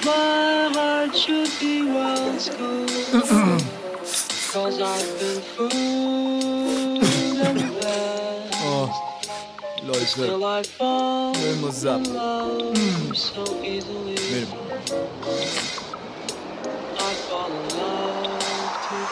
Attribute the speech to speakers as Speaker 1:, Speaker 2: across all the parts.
Speaker 1: My heart should be well schooled, 'cause I've been fooled and bad. Still I fall in love so easily. I fall in love too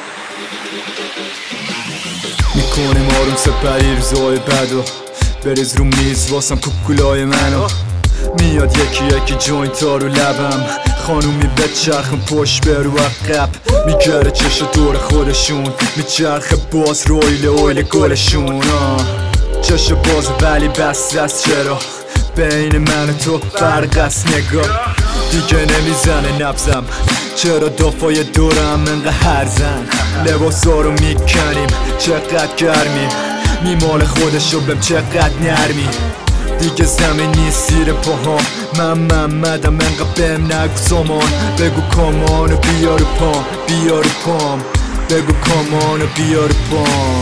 Speaker 1: fast.
Speaker 2: میکنیم آروم سپری روزای بدو بریز رو میز واسم کوکولای منو میاد یکی یکی جوینت ها رو لبم خانومی به چرخم پشت برو عقب میگره چشم دور خودشون میچرخه باز رویل گلشون چشم باز ولی بست است چرا بین من و تو فرق است نگاه دیگه نمیزنه نبزم چرا دفای دورم انقدر هرزن لباسا رو میکنیم چقدر گرمیم میمال خودشو بهم چقدر نرمی دیگه زمین نیست زیر پاهام من محمدم انقدر بهم نگو سامان بگو کامان و بیا رو پام بیا رو پام بگو کامان و بیا رو پام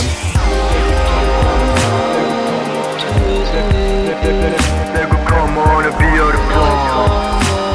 Speaker 2: بگو کامان و بیا رو پام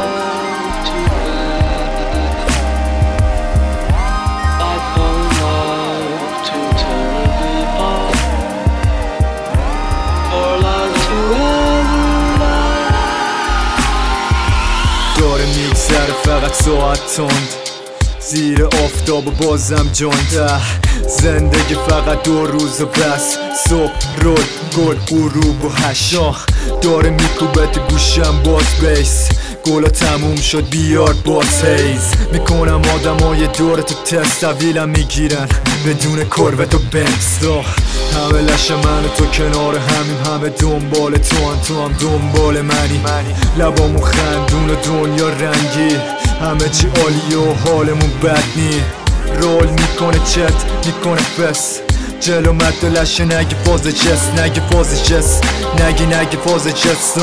Speaker 2: داره میگذره فقط ساعت تند زیر آفتاب و بازم جوینت زندگی فقط 2 روز و بس صبح رول گل غروب و هشا داره میکوبه تو گوشم باز بیس گلا تموم شد بیار باز هیز میکنم آدمای دور تو تست طویلم میگیرن بدون کروت و بنز همه لش من و تو کنار همیم همه دنبال تو هم دنبال منی لبامون خندون و دنیا رنگی همه چی عالی و حالمون بد نی رول میکنه چت میکنه فس جلو مد و لشه نگی فاز جست نگی فاز جست نگی فاز جست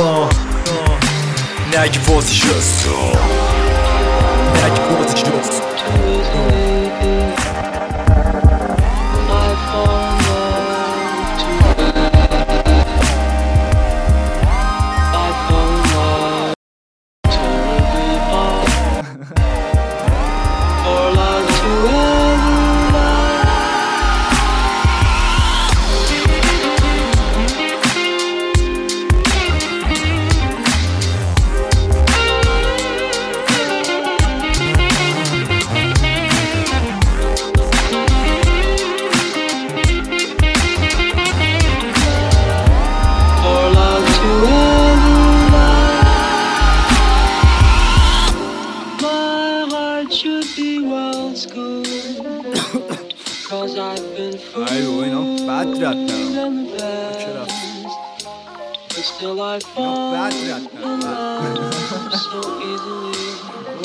Speaker 2: نگی فاز جست نگی فاز جست
Speaker 1: Cause I've been fooled
Speaker 2: اینا بد رد
Speaker 1: and bad. But still I fall in love so easily.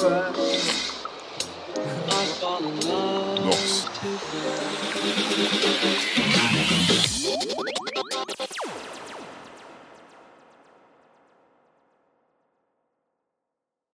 Speaker 1: I fall in love too fast.